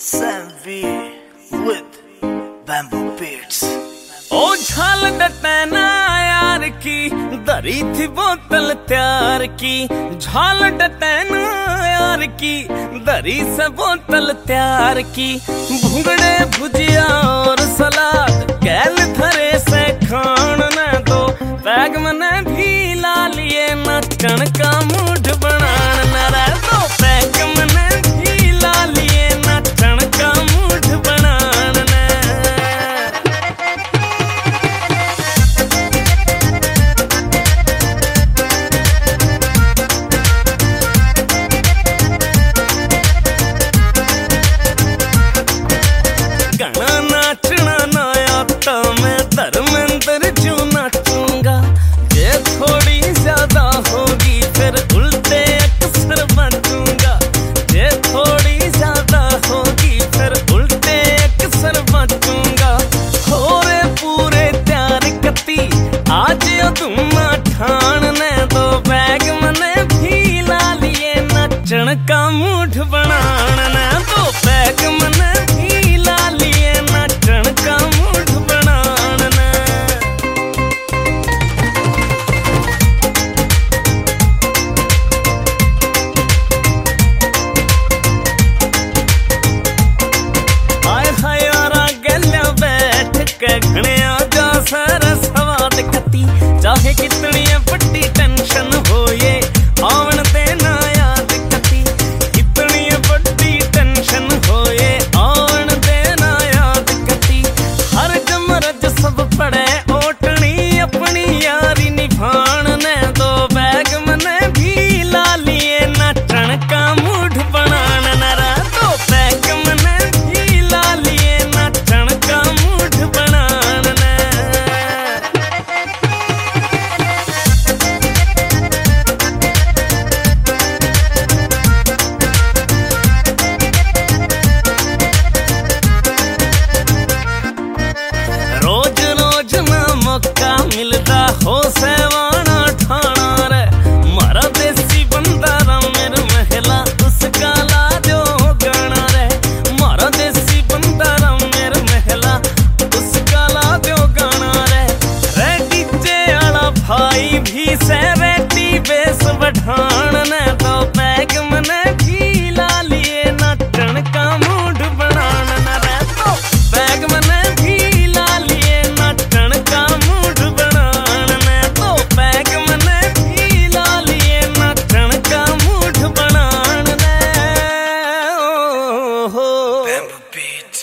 Sam V with Bamboo Beats। ओ झाल डटैना यार की दरी थी बोतल त्यार की, झाल डटैना यार की दरी से बोतल त्यार की। भुंगड़े भुजिया और सलाद कैल धरे से खान न दो, बैग मने भी ला लिए नचन का मूड बनान न रह दो, बैग मने भी ला लिए नचन का मूड बनान न। गाना नाचना नया तो मैं धर्मेंद्र जो नाचूंगा, ये थोड़ी ज्यादा होगी फिर उल्टे अक्सर बचूंगा, ये थोड़ी ज्यादा होगी फिर उल्टे अक्सर बचूंगा। हो रे पूरे तैयार कती आज तुम ठान ने दो, बैग मने भी ला लिए नचन का मूड बनान ने दो, बैग मने भी ला लिए नचन का मूड बनान ने। हाय हाय यारा गल्या बैठ के घणिया जा सारा सवाद कती, चाहे कितनी बड़ी टेंशन हो ये आवन देना याद कती, कितनी बड़ी टेंशन हो ये आवन देना याद कती। हर जमरज सब पड़े ओटनी अपनी यारी निभान ने दो, बैग मने भी ला लिए नचन का मूड बनान न रह दो, बैग मने भी ला लिए नचन का मूड बनान ने। रोज रोज ना मौका मिलता हो सेवाना ठाना रे, मारा देसी बंदा रा मेरे महला उसका ला जो गाना रे, मारा देसी बंदा रा मेरे महला उसका ला जो गाना रे। रेडी जे आला भाई भी से रेडी बेस बढ़ान ने दो, बैग मने भी ला लिए नचन का मूड बनान न रह दो, बैग मने भी ला लिए नचन का मूड बनान ने दो, बैग मने भी ला लिए नचन का मूड बनान ने। Bamboo Beats।